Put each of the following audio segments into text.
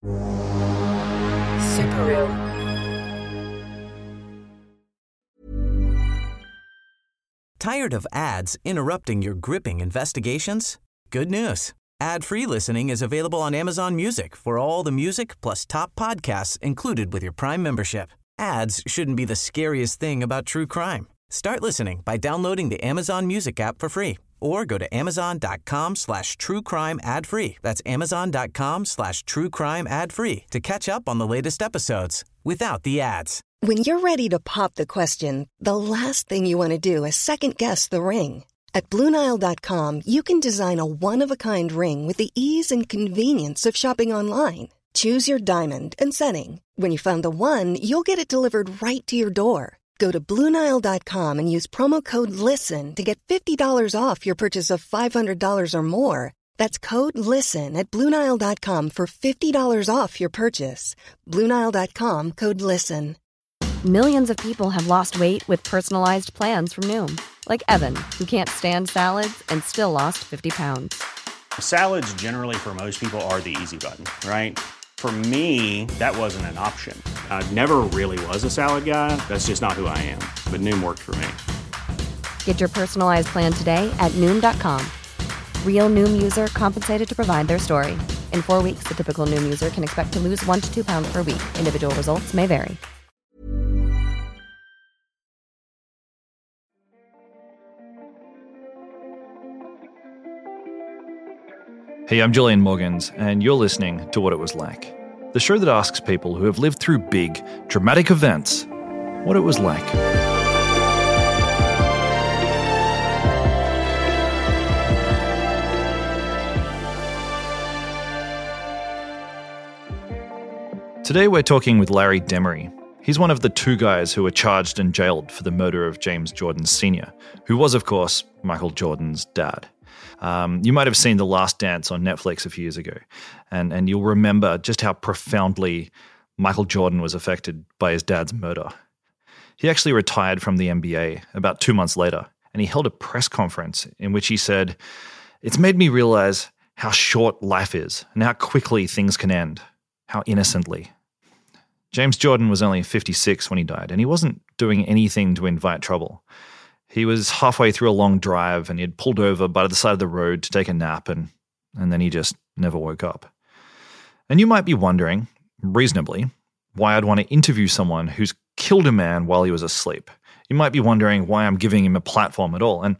Subaru. Tired of ads interrupting your gripping investigations? Good news. Ad-free listening is available on Amazon Music for all the music plus top podcasts included with your Prime membership. Ads shouldn't be the scariest thing about true crime. Start listening by downloading the Amazon Music app for free or go to amazon.com/truecrime ad-free. That's amazon.com/truecrime ad-free to catch up on the latest episodes without the ads. When you're ready to pop the question, the last thing you want to do is second-guess the ring. At BlueNile.com, you can design a one-of-a-kind ring with the ease and convenience of shopping online. Choose your diamond and setting. When you find the one, you'll get it delivered right to your door. Go to BlueNile.com and use promo code LISTEN to get $50 off your purchase of $500 or more. That's code LISTEN at BlueNile.com for $50 off your purchase. BlueNile.com, code LISTEN. Millions of people have lost weight with personalized plans from Noom. Like Evan, who can't stand salads and still lost 50 pounds. Salads generally for most people are the easy button, right? For me, that wasn't an option. I never really was a salad guy. That's just not who I am. But Noom worked for me. Get your personalized plan today at Noom.com. Real Noom user compensated to provide their story. In 4 weeks, the typical Noom user can expect to lose 1 to 2 pounds per week. Individual results may vary. Hey, I'm Julian Morgans, and you're listening to What It Was Like, the show that asks people who have lived through big, dramatic events what it was like. Today we're talking with Larry Demery. He's one of the 2 guys who were charged and jailed for the murder of James Jordan Sr., who was, of course, Michael Jordan's dad. You might have seen The Last Dance on Netflix a few years ago, and you'll remember just how profoundly Michael Jordan was affected by his dad's murder. He actually retired from the NBA about 2 months later, and he held a press conference in which he said, "It's made me realize how short life is and how quickly things can end, how innocently." James Jordan was only 56 when he died, and he wasn't doing anything to invite trouble. He was halfway through a long drive and he had pulled over by the side of the road to take a nap and then he just never woke up. And you might be wondering, reasonably, why I'd want to interview someone who's killed a man while he was asleep. You might be wondering why I'm giving him a platform at all. And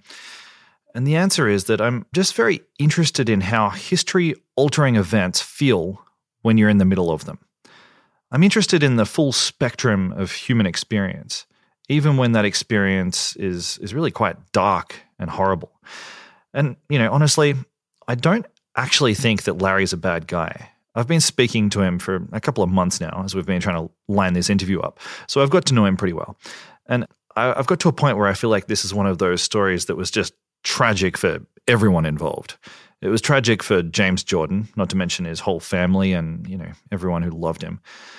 the answer is that I'm just very interested in how history-altering events feel when you're in the middle of them. I'm interested in the full spectrum of human experience, even when that experience is really quite dark and horrible. And, honestly, I don't actually think that Larry's a bad guy. I've been speaking to him for a couple of months now as we've been trying to line this interview up, so I've got to know him pretty well. And I've got to a point where I feel like this is one of those stories that was just tragic for everyone involved. It was tragic for James Jordan, not to mention his whole family and, everyone who loved him.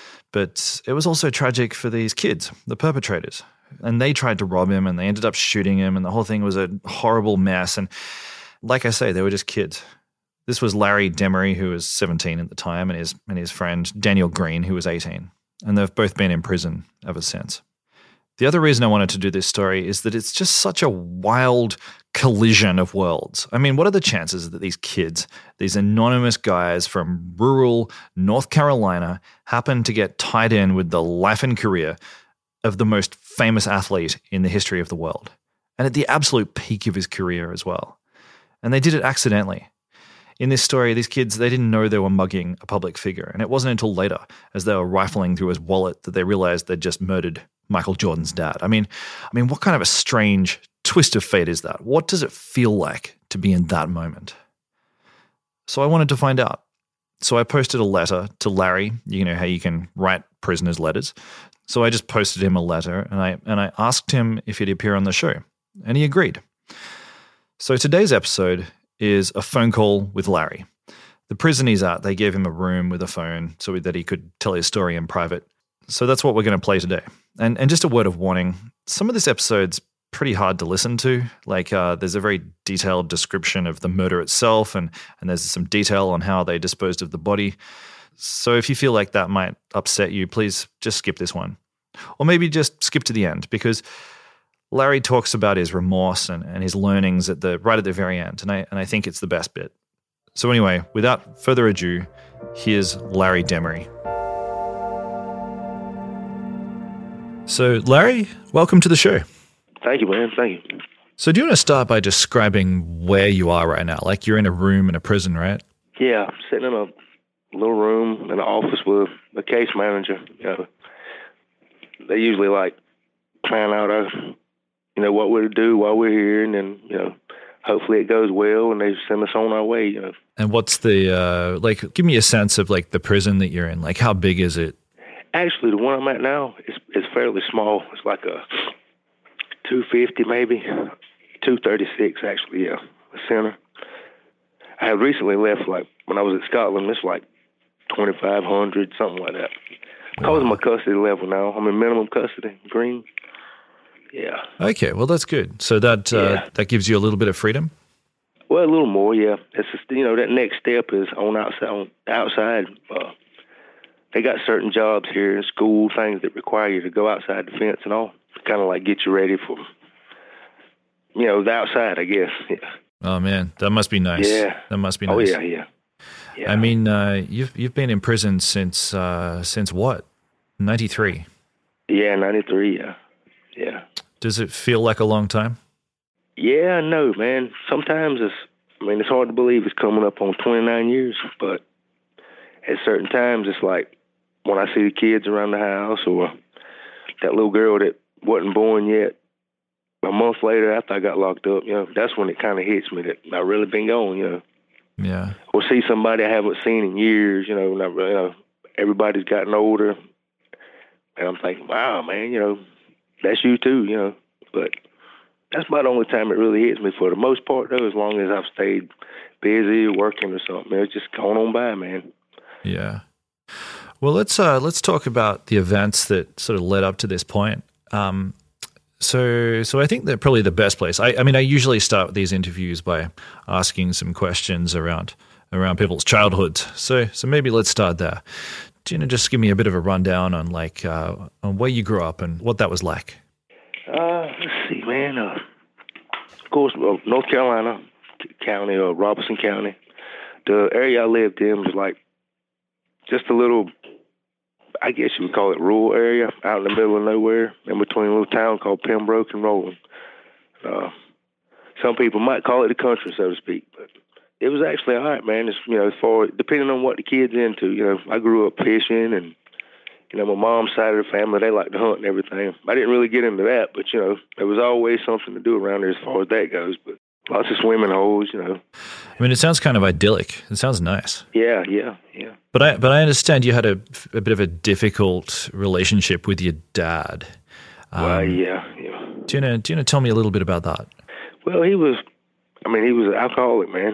But it was also tragic for these kids, the perpetrators. And they tried to rob him and they ended up shooting him and the whole thing was a horrible mess. And like I say, they were just kids. This was Larry Demery, who was 17 at the time, and his friend Daniel Green, who was 18. And they've both been in prison ever since. The other reason I wanted to do this story is that it's just such a wild collision of worlds. I mean, what are the chances that these kids, these anonymous guys from rural North Carolina, happen to get tied in with the life and career of the most famous athlete in the history of the world, and at the absolute peak of his career as well? And they did it accidentally. In this story, these kids, they didn't know they were mugging a public figure, and it wasn't until later, as they were rifling through his wallet, that they realized they'd just murdered Michael Jordan's dad. I mean, what kind of a strange twist of fate is that? What does it feel like to be in that moment? So I wanted to find out. So I posted a letter to Larry. You know how you can write prisoners letters. So I just posted him a letter, and I asked him if he'd appear on the show, and he agreed. So today's episode is a phone call with Larry. The prison he's at, they gave him a room with a phone so that he could tell his story in private. So that's what we're going to play today. And just a word of warning, some of this episode's pretty hard to listen to. There's a very detailed description of the murder itself, and there's some detail on how they disposed of the body. So if you feel like that might upset you, please just skip this one. Or maybe just skip to the end, because Larry talks about his remorse and his learnings right at the very end, and I think it's the best bit. So anyway, without further ado, here's Larry Demery. So Larry, welcome to the show. Thank you, man. Thank you. So do you want to start by describing where you are right now? Like you're in a room in a prison, right? Yeah, I'm sitting in a little room in an office with a case manager. They usually plan out what we're to do while we're here, and then hopefully it goes well, and they send us on our way. And what's the give me a sense of the prison that you're in. Like, how big is it? Actually, the one I'm at now is fairly small. It's like a 250 maybe, 236 actually. Yeah, the center. I had recently left when I was at Scotland. It's 2,500, something like that. Because of my custody level now, I'm in minimum custody, green. Yeah. Okay, well that's good. So that gives you a little bit of freedom. Well, a little more, yeah. It's just, that next step is on outside. They got certain jobs here in school, things that require you to go outside the fence and all, kind of get you ready for, the outside, I guess. Yeah. Oh man, that must be nice. Yeah, that must be nice. Oh yeah. I mean, you've been in prison since what? 93. Yeah, 93. Yeah. Does it feel like a long time? Yeah, no, man. Sometimes it's hard to believe it's coming up on 29 years, but at certain times it's when I see the kids around the house or that little girl that wasn't born yet, a month later after I got locked up, that's when it kind of hits me that I really been gone, Yeah. Or see somebody I haven't seen in years, everybody's gotten older, and I'm thinking, wow, man, that's you too, But that's about the only time it really hits me. For the most part, though, as long as I've stayed busy working or something, it's just going on by, man. Yeah. Well, let's talk about the events that sort of led up to this point. So I think that probably the best place. I mean, I usually start these interviews by asking some questions around people's childhoods. So maybe let's start there. Do you just give me a bit of a rundown on on where you grew up and what that was like? Let's see, man. Of course, North Carolina County or Robeson County. The area I lived in was just a little, I guess you would call it rural area, out in the middle of nowhere, in between a little town called Pembroke and Roland. Some people might call it the country, so to speak, but it was actually all right, man. It's, as far, depending on what the kid's into, I grew up fishing, and, my mom's side of the family, they like to hunt and everything. I didn't really get into that, but, there was always something to do around there as far as that goes, but lots of swimming holes, I mean, it sounds kind of idyllic. It sounds nice. Yeah. But I understand you had a bit of a difficult relationship with your dad. Well, yeah. Do you want to tell me a little bit about that? Well, he was an alcoholic, man.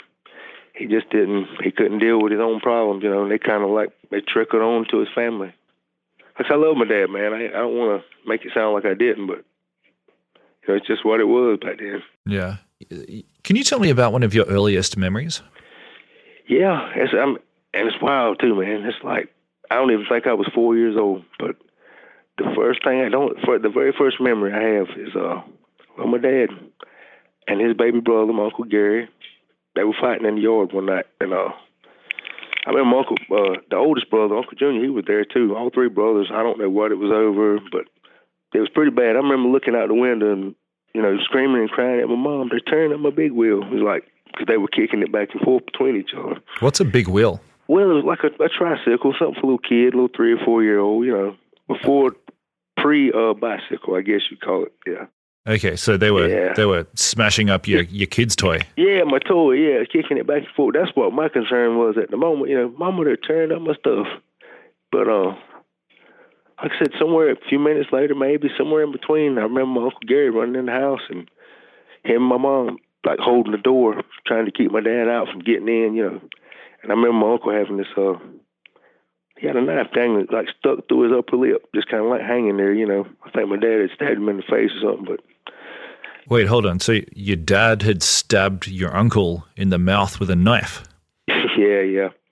He couldn't deal with his own problems, They kind of they trickled on to his family. I love my dad, man. I don't want to make it sound like I didn't, but it's just what it was back then. Yeah. Can you tell me about one of your earliest memories? Yeah, it's wild too, man. It's I don't even think I was 4 years old, but the very first memory I have is of my dad and his baby brother, my Uncle Gary. They were fighting in the yard one night, and I remember my uncle, the oldest brother, Uncle Junior, he was there too. All three brothers. I don't know what it was over, but it was pretty bad. I remember looking out the window and screaming and crying at my mom. They're tearing up my big wheel. It was because they were kicking it back and forth between each other. What's a big wheel? Well, it was like a tricycle, something for a little kid, a little 3 or 4 year old, before pre-bicycle, I guess you'd call it, yeah. Okay, so they were smashing up your kid's toy. Yeah, my toy, yeah, kicking it back and forth. That's what my concern was at the moment. Mama, they're tearing up my stuff. But like I said, somewhere a few minutes later, maybe somewhere in between, I remember my Uncle Gary running in the house and him and my mom holding the door, trying to keep my dad out from getting in, And I remember my uncle having this, he had a knife dangling, stuck through his upper lip, just kind of hanging there, I think my dad had stabbed him in the face or something, but. Wait, hold on. So your dad had stabbed your uncle in the mouth with a knife? Yeah.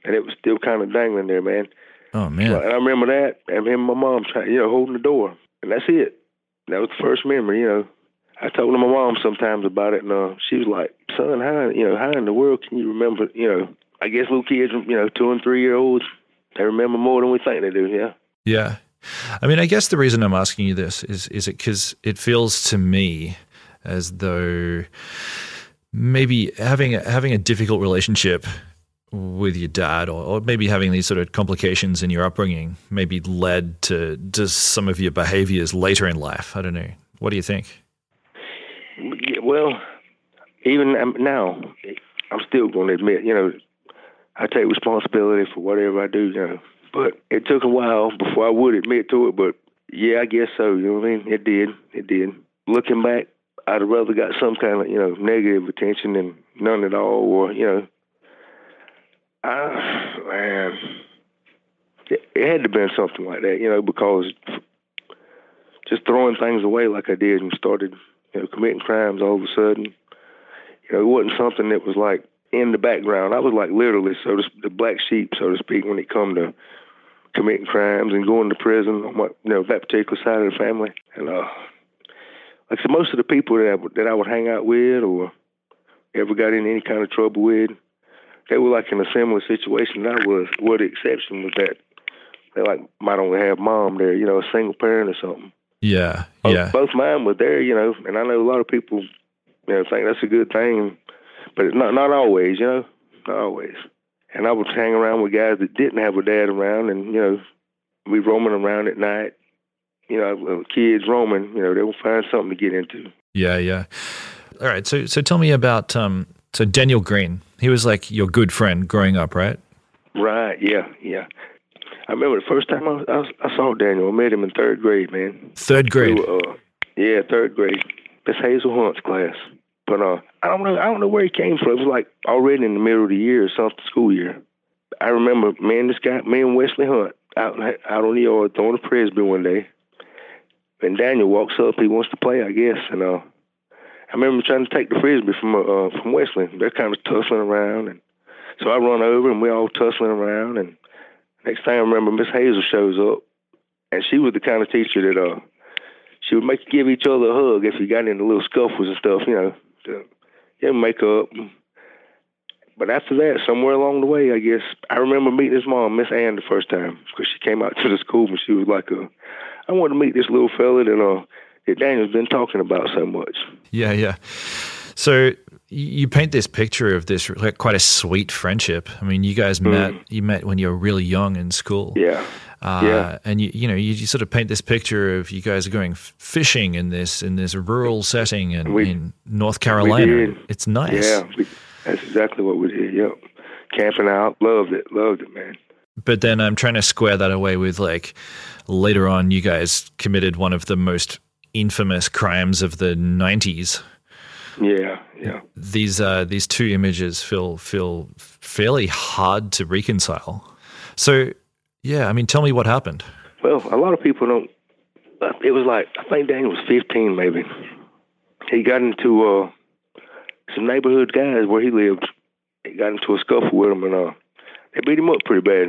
and it was still kind of dangling there, man. Oh, man. And I remember that, and him and my mom holding the door, and that's it. That was the first memory, I told my mom sometimes about it, and she was like, "Son, how in the world can you remember?" I guess little kids, 2 and 3 year olds, they remember more than we think they do. Yeah. Yeah. I mean, I guess the reason I'm asking you this is it because it feels to me as though maybe having a difficult relationship with your dad, or maybe having these sort of complications in your upbringing, maybe led to some of your behaviors later in life. I don't know. What do you think? Yeah, well, even now, I'm still going to admit, I take responsibility for whatever I do, But it took a while before I would admit to it. But yeah, I guess so. You know what I mean? It did. Looking back, I'd have rather got some kind of, negative attention than none at all. Or, man, it had to have been something like that, because just throwing things away like I did and started, committing crimes all of a sudden, it wasn't something that was like in the background. I was like literally, the black sheep, so to speak, when it come to committing crimes and going to prison on my, that particular side of the family. And like so, most of the people that I would hang out with or ever got in any kind of trouble with, they were like in a similar situation that I was. Well, the exception was that they might only have mom there, a single parent or something. Yeah, Both mine were there, and I know a lot of people, think that's a good thing, but it's not always, not always. And I would hang around with guys that didn't have a dad around, and we roaming around at night. Kids roaming, they will find something to get into. Yeah. All right, so tell me about so Daniel Green. He was like your good friend growing up, right? Right. Yeah. I remember the first time I saw Daniel. I met him in 3rd grade, man. 3rd grade. Yeah, 3rd grade. Miss Hazel Hunt's class. But I don't know where he came from. It was like already in the middle of the year or something, school year. I remember me and Wesley Hunt out on the yard throwing a frisbee one day. And Daniel walks up. He wants to play, I guess. And I remember trying to take the frisbee from Wesley. They're kind of tussling around, and so I run over and we're all tussling around. And next thing I remember, Miss Hazel shows up, and she was the kind of teacher that she would make you give each other a hug if you got into little scuffles and stuff, to make up. But after that, somewhere along the way, I guess, I remember meeting his mom, Miss Ann, the first time, because she came out to the school and she was like, I want to meet this little fella that Daniel's been talking about so much. Yeah. So you paint this picture of this quite a sweet friendship. I mean, you guys met when you were really young in school. Yeah. And you sort of paint this picture of you guys going fishing in this rural setting in North Carolina. We did. It's nice. Yeah, that's exactly what we did. Yep. Camping out, loved it, man. But then I'm trying to square that away with later on you guys committed one of the most infamous crimes of the 90s. Yeah. These two images feel fairly hard to reconcile. So, yeah, I mean, tell me what happened. Well, a lot of people don't. It was I think Daniel was 15 maybe. He got into some neighborhood guys where he lived. He got into a scuffle with them, and they beat him up pretty bad.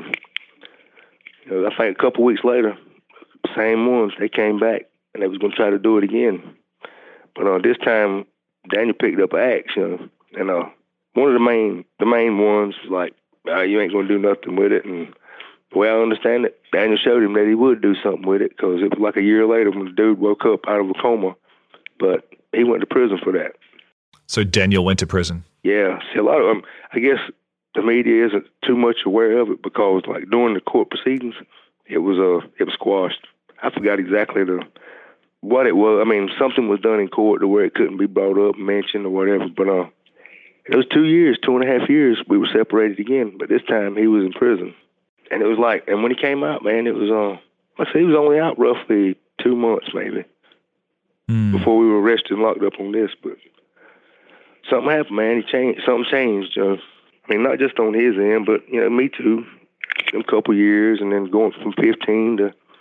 I think a couple weeks later, same ones, they came back, and they was going to try to do it again. But this time, Daniel picked up an axe, and one of the main ones was like, you ain't going to do nothing with it. And the way I understand it, Daniel showed him that he would do something with it, because it was like a year later when the dude woke up out of a coma. But he went to prison for that. So Daniel went to prison? Yeah. See, a lot of them, I guess the media isn't too much aware of it, because during the court proceedings, it was squashed. I forgot exactly what it was. I mean, something was done in court to where it couldn't be brought up, mentioned, or whatever. But it was 2.5 years, we were separated again. But this time he was in prison. And it was and when he came out, man, it was, he was only out roughly 2 months maybe before we were arrested and locked up on this. But something happened, man. Something changed. I mean, not just on his end, but, me too. A couple years, and then going from 15 to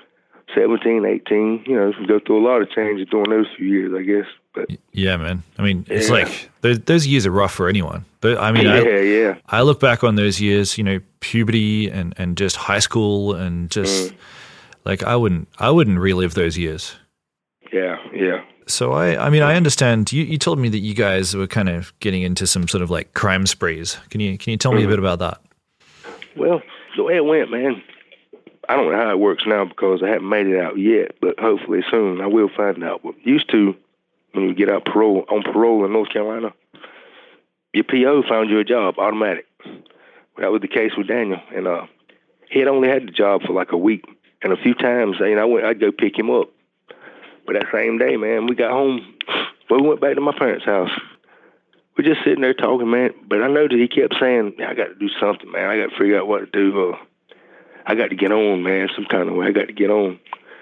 17, 18, go through a lot of changes during those few years, I guess. But yeah, man. I mean, it's like those years are rough for anyone. But I mean, I look back on those years, puberty and just high school and just like I wouldn't relive those years. Yeah. So I mean, I understand. You told me that you guys were kind of getting into some sort of like crime sprees. Can you tell me a bit about that? Well, the way it went, man, I don't know how it works now because I haven't made it out yet, but hopefully soon I will find out. But used to, when you get out on parole in North Carolina, your PO found you a job, automatic. That was the case with Daniel, and he had only had the job for like a week, and a few times, I'd go pick him up. But that same day, man, we got home. We went back to my parents' house. We're just sitting there talking, man. But I noticed he kept saying, I got to do something, man. I got to figure out what to do. I got to get on, man, some kind of way. I got to get on.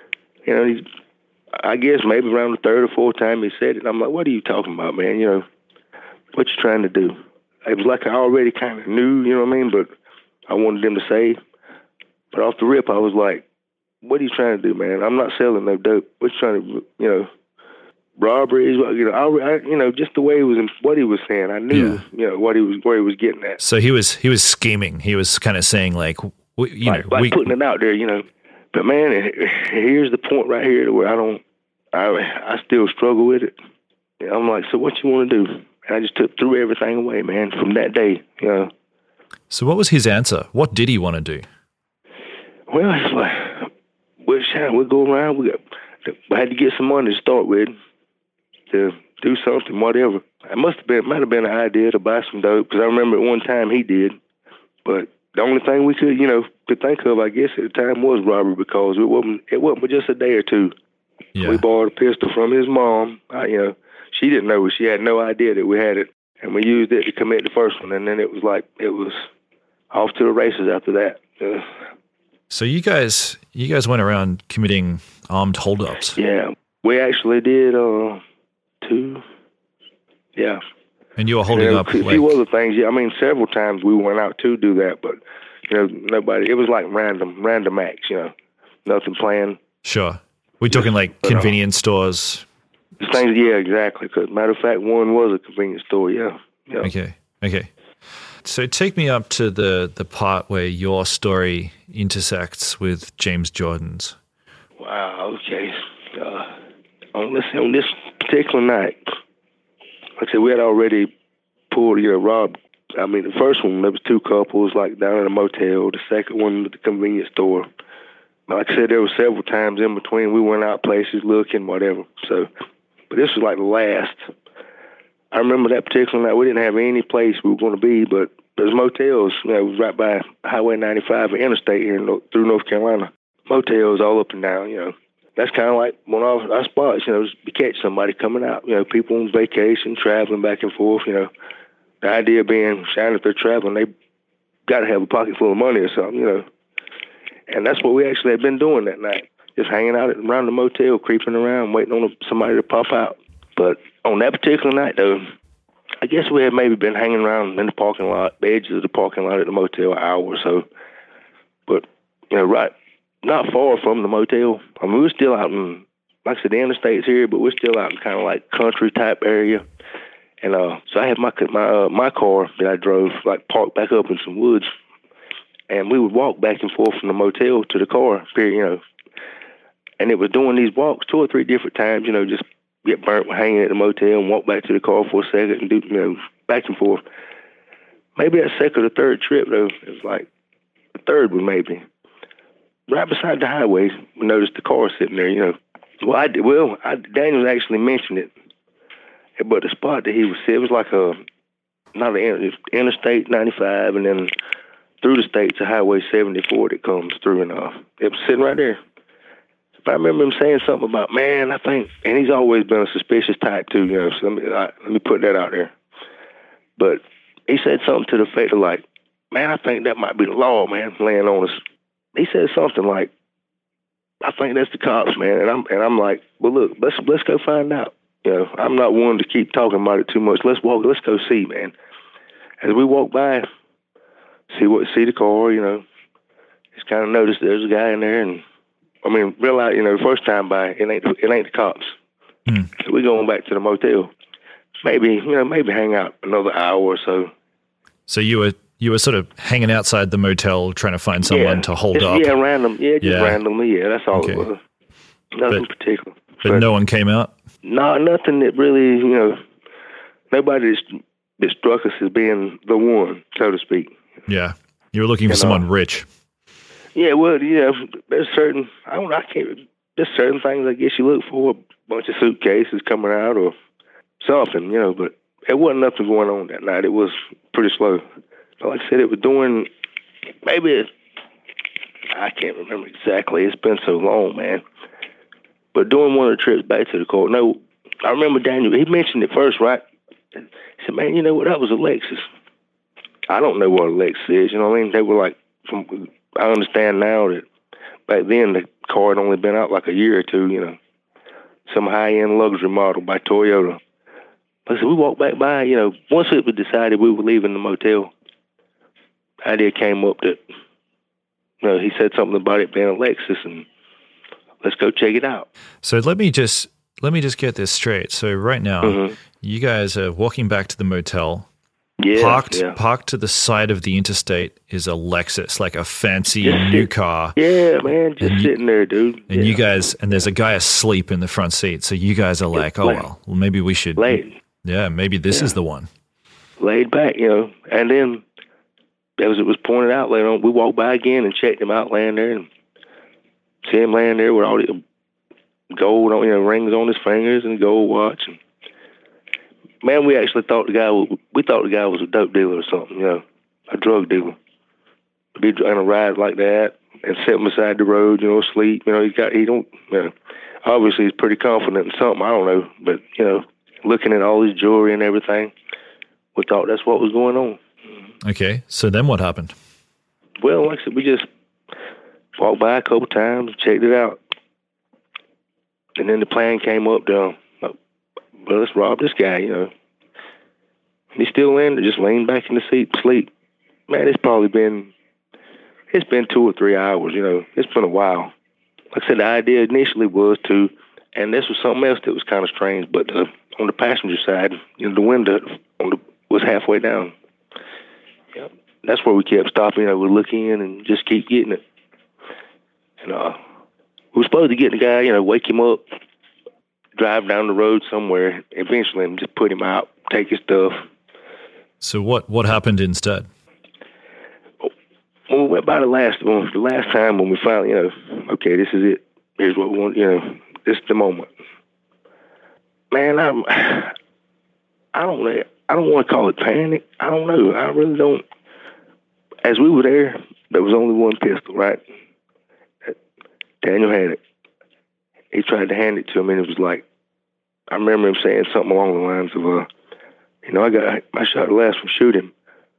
I guess maybe around the third or fourth time he said it, I'm like, what are you talking about, man? What you trying to do? It was like I already kind of knew, you know what I mean? But I wanted them to say. But off the rip, I was like, what are you trying to do, man? I'm not selling no dope. What you trying to, robberies, just the way he was, what he was saying. I knew, where he was getting at. So he was scheming. He was kind of saying like putting it out there, But man, here's the point right here where I still struggle with it. I'm like, so what you want to do? And I just threw everything away, man, from that day, So what was his answer? What did he want to do? Well, it's like, we'll go around. We had to get some money to start with to do something, whatever. It might have been an idea to buy some dope because I remember at one time he did. But the only thing we could think of, I guess, at the time was robbery because it wasn't but just a day or two. Yeah. We borrowed a pistol from his mom. She didn't know. She had no idea that we had it, and we used it to commit the first one. And then it was off to the races after that. So you guys went around committing armed holdups. Yeah, we actually did 2. Yeah. And you were holding up a few other things. Yeah, I mean, several times we went out to do that, but nobody. It was like random acts. Nothing planned. Sure. We're talking like convenience stores. Things. Yeah, exactly. Because matter of fact, one was a convenience store. Yeah. Okay. So take me up to the part where your story intersects with James Jordan's. Wow, okay. On this particular night, like I said, we had already robbed. I mean, the first one, there was 2 couples, like, down at a motel. The second one at the convenience store. Like I said, there were several times in between. We went out places looking, whatever. So, but this was like the last. I remember that particular night, we didn't have any place we were going to be, but there's motels. It was right by Highway 95 and Interstate here through North Carolina. Motels all up and down, That's kind of like one of our spots, to catch somebody coming out. People on vacation, traveling back and forth, The idea being, if they're traveling, they got to have a pocket full of money or something, And that's what we actually had been doing that night, just hanging out around the motel, creeping around, waiting on somebody to pop out. But on that particular night, though, I guess we had maybe been hanging around in the parking lot, the edges of the parking lot at the motel an hour or so. But, right, not far from the motel. I mean, we were still out in, like I said, the interstate's here, but we're still out in kind of like country type area. And so I had my car that I drove, like, parked back up in some woods. And we would walk back and forth from the motel to the car, And it was doing these walks 2 or 3 different times, just get burnt hanging at the motel and walk back to the car for a second and do, back and forth. Maybe that second or third trip, though, it was like the third one maybe. Right beside the highway, we noticed the car sitting there, Daniel actually mentioned it. But the spot that he was sitting, it was like Interstate 95 and then through the state to Highway 74 that comes through, and it was sitting right there. But I remember him saying something about, man, I think, and he's always been a suspicious type too, so let me put that out there. But he said something to the effect of like, man, I think that might be the law, man, laying on us. He said something like, I think that's the cops, man. And I'm like, well, look, let's go find out. I'm not one to keep talking about it too much. Let's go see, man. As we walk by, see the car, just kind of noticed there's a guy in there, and I mean, realize, the first time by, it ain't the cops. So we going back to the motel. Maybe hang out another hour or so. So you were sort of hanging outside the motel trying to find someone to hold up. Yeah, randomly. Yeah, that's all it was. Nothing particular. But no one came out? No, nothing that really, nobody that struck us as being the one, so to speak. Yeah. You were looking for someone rich. Yeah, well, there's certain things I guess you look for, a bunch of suitcases coming out or something, but there wasn't nothing going on that night. It was pretty slow. Like I said, it was during, I can't remember exactly. It's been so long, man. But during one of the trips back to the court, no, I remember Daniel, he mentioned it first, right? He said, man, you know what, that was a Lexus. I don't know what a Lexus is, you know what I mean? They were like, I understand now that back then the car had only been out like a year or two, some high-end luxury model by Toyota. But so we walked back by, once it was decided we were leaving the motel, the idea came up that, he said something about it being a Lexus, and let's go check it out. So let me just get this straight. So right now, you guys are walking back to the motel. Yeah, parked to the side of the interstate is a Lexus, like a fancy new car. Yeah, man, sitting there, dude. And you guys, and there's a guy asleep in the front seat. So you guys are like, well, maybe we should. Maybe this is the one. Laid back, and then as it was pointed out later on, we walked by again and checked him out laying there, and see him laying there with all the gold on, rings on his fingers and gold watch. And man, we actually thought the guy was a dope dealer or something, a drug dealer. To be on a ride like that and sitting beside the road, asleep. Obviously he's pretty confident in something. I don't know, but looking at all his jewelry and everything, we thought that's what was going on. Okay, so then what happened? Well, like I said, we just walked by a couple times, checked it out, and then the plan came up to, well, let's rob this guy, He's still in there, just laying back in the seat, sleep. Man, it's been 2 or 3 hours, It's been a while. Like I said, the idea initially was to, and this was something else that was kind of strange, but on the passenger side, the window was halfway down. Yep. That's where we kept stopping, we look in and just keep getting it. And we were supposed to get the guy, wake him up, drive down the road somewhere, eventually, and just put him out, take his stuff. So what happened instead? When we went by the last time when we finally, okay, this is it. Here's what we want, this is the moment. Man, I don't want to call it panic. I don't know. I really don't. As we were there was only one pistol, right? Daniel had it. He tried to hand it to him, and it was like, I remember him saying something along the lines of, I shot the last one, shoot him.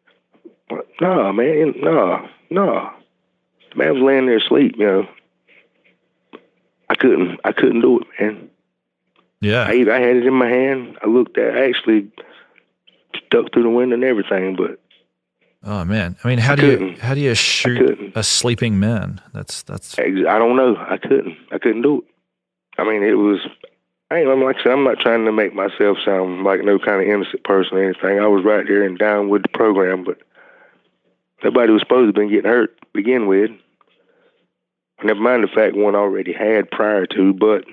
No, man, no. The man was laying there asleep, I couldn't do it, man. Yeah. I had it in my hand. I actually stuck through the window and everything, but. Oh man. I mean, how do you shoot a sleeping man? That's. I don't know. I couldn't do it. I mean, it was. Like I said, I'm not trying to make myself sound like no kind of innocent person or anything. I was right there and down with the program, but nobody was supposed to have been getting hurt to begin with. Never mind the fact one already had prior to, but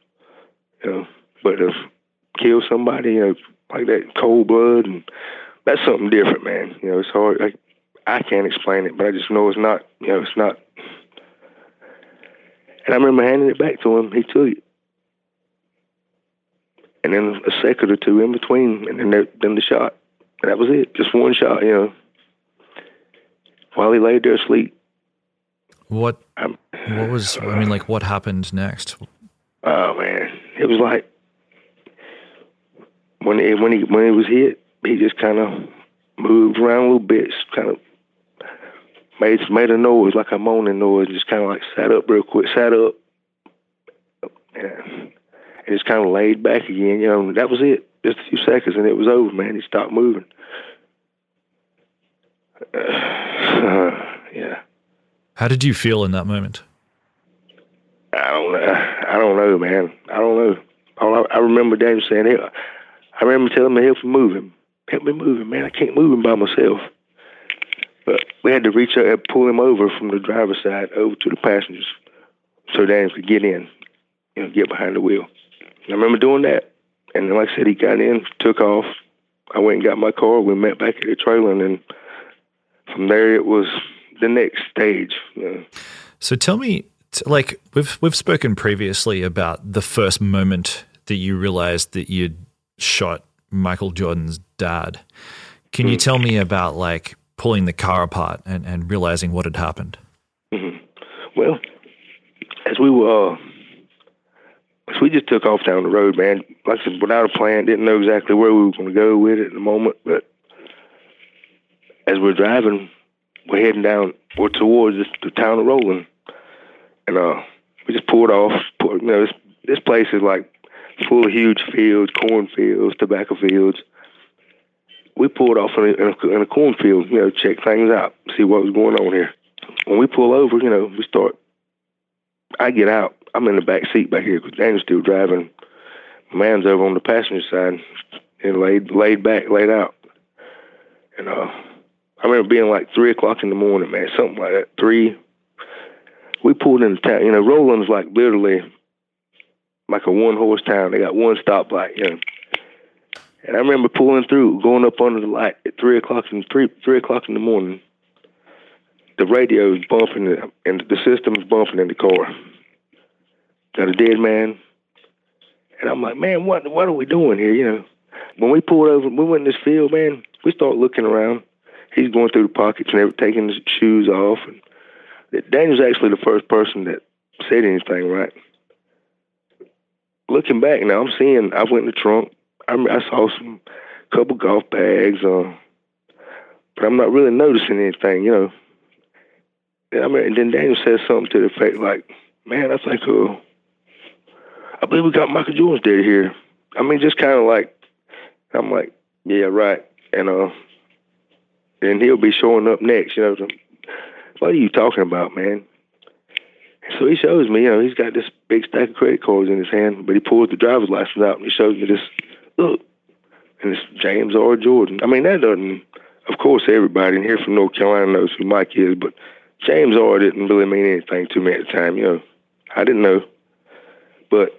to kill somebody, like that, cold blood, and that's something different, man. It's hard. I can't explain it, but I just know it's not. It's not. And I remember handing it back to him. He took it. And then a second or two in between, and then the shot. And that was it. Just one shot, while he laid there asleep. What happened next? Oh, man. It was like, when he was hit, he just kind of moved around a little bit, kind of made a noise, like a moaning noise, just kind of like sat up real quick, and just kind of laid back again, that was it. Just a few seconds and it was over, man. He stopped moving. Yeah. How did you feel in that moment? I don't know, man. I don't know. I remember Daniel saying, hey, I remember telling me, help me move him. Help me move him, man. I can't move him by myself. But we had to reach out and pull him over from the driver's side over to the passengers so Daniel could get in, get behind the wheel. And I remember doing that. And like I said, he got in, took off. I went and got my car. We met back at the trailer, and then from there it was the next stage. So tell me, like we've spoken previously about the first moment that you realized that you'd shot Michael Jordan's dad. Can you tell me about like pulling the car apart and realizing what had happened? Mm-hmm. Well, as we just took off down the road, man. Like I said, without a plan, didn't know exactly where we were going to go with it at the moment. But as we're driving, we're heading down towards the town of Roland, and we just pulled off. This place is like full of huge fields, cornfields, tobacco fields. We pulled off in a cornfield, check things out, see what was going on here. When we pull over, I get out. I'm in the back seat back here because Daniel's still driving. My man's over on the passenger side and laid out. And I remember being like 3 o'clock in the morning, man, something like that. 3. We pulled into town. Roland's like literally like a one-horse town. They got one stoplight, And I remember pulling through, going up under the light at 3 o'clock in the morning. The radio's bumping and the system's bumping in the car. Got a dead man. And I'm like, man, what are we doing here? When we pulled over, we went in this field, man, we started looking around. He's going through the pockets and taking his shoes off. And Daniel's actually the first person that said anything, right? Looking back now, I went in the trunk. I saw a couple golf bags, but I'm not really noticing anything, And then Daniel says something to the effect like, man, I think, I believe we got Michael Jordan's dead here. Just kind of like, I'm like, yeah, right. And he'll be showing up next, What are you talking about, man? So he shows me, he's got this big stack of credit cards in his hand, but he pulls the driver's license out and he shows me this, look, and it's James R. Jordan. That doesn't, of course, everybody in here from North Carolina knows who Mike is, but James R. didn't really mean anything to me at the time, I didn't know. But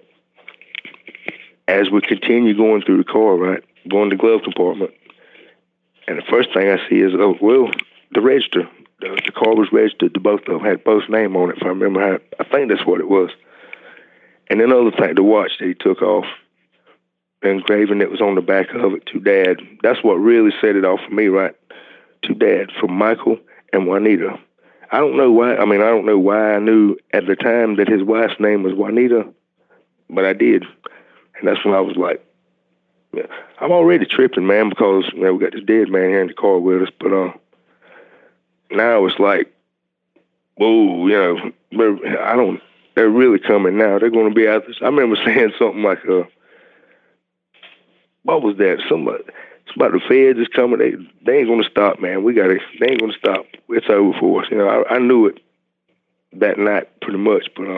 as we continue going through the car, right, going to the glove compartment, and the first thing I see is, the register. The car was registered to both of them, had both name on it, if I remember how. I think that's what it was. And then other thing, the watch that he took off, the engraving that was on the back of it, to Dad. That's what really set it off for me, right? To Dad, from Michael and Juanita. I don't know why. I don't know why I knew at the time that his wife's name was Juanita, but I did. And that's when I was like, yeah, I'm already tripping, man, because we got this dead man here in the car with us. But now it's like, whoa, they're really coming now. They're going to be out this. I remember saying something like, what was that? It's about the feds is coming. They ain't going to stop, man. They ain't going to stop. It's over for us. I knew it that night pretty much, but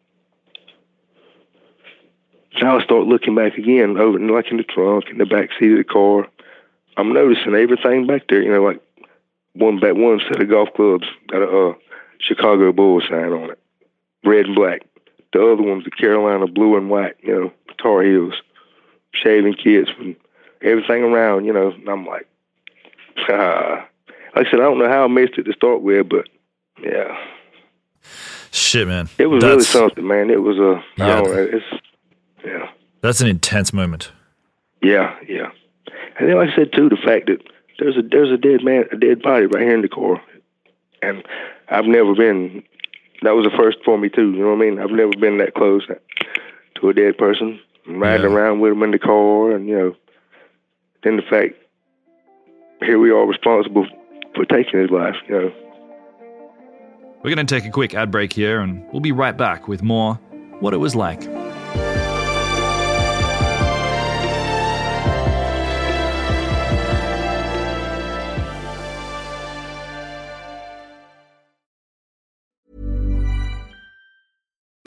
now I start looking back again, over like in the trunk, in the back seat of the car. I'm noticing everything back there, like one set of golf clubs got a Chicago Bulls sign on it, red and black. The other one's the Carolina blue and white, Tar Heels, shaving kits, and everything around, and I'm like, like I said, I don't know how I missed it to start with, but yeah. Shit, man. It was really something, man. It was yeah. That's an intense moment. Yeah. And then, like I said, too, the fact that there's a dead body right here in the car. And I've never been, that was a first for me, too. You know what I mean? I've never been that close to a dead person. I'm riding around with him in the car, and, then the fact, here we are responsible for taking his life, We're going to take a quick ad break here, and we'll be right back with more What It Was Like.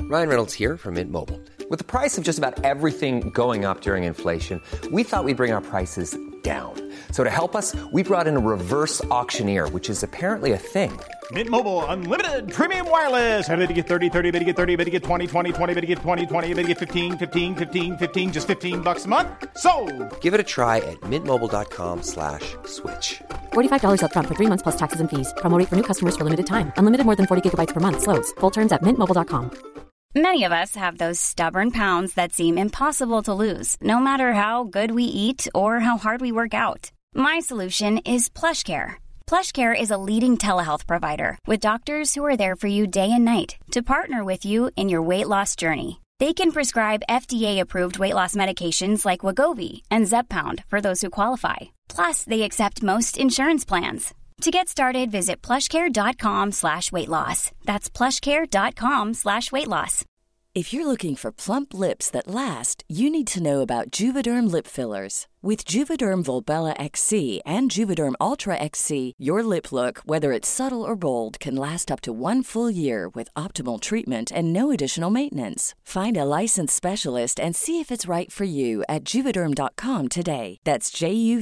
Ryan Reynolds here from Mint Mobile. With the price of just about everything going up during inflation, we thought we'd bring our prices down. So to help us, we brought in a reverse auctioneer, which is apparently a thing. Mint Mobile Unlimited Premium Wireless. How to get 30, 30, bit to get 30, bit to get 20, 20, 20, bit to get 20, 20, bit to get 15, 15, 15, 15, just $15 a month? Sold! Give it a try at mintmobile.com/switch. $45 up front for 3 months plus taxes and fees. Promo rate for new customers for limited time. Unlimited more than 40 gigabytes per month. Slows full terms at mintmobile.com. Many of us have those stubborn pounds that seem impossible to lose, no matter how good we eat or how hard we work out. My solution is PlushCare. PlushCare is a leading telehealth provider with doctors who are there for you day and night to partner with you in your weight loss journey. They can prescribe FDA-approved weight loss medications like Wegovy and Zepbound for those who qualify. Plus, they accept most insurance plans. To get started, visit plushcare.com/weightloss. That's plushcare.com/weightloss. If you're looking for plump lips that last, you need to know about Juvederm lip fillers. With Juvederm Volbella XC and Juvederm Ultra XC, your lip look, whether it's subtle or bold, can last up to 1 full year with optimal treatment and no additional maintenance. Find a licensed specialist and see if it's right for you at Juvederm.com today. That's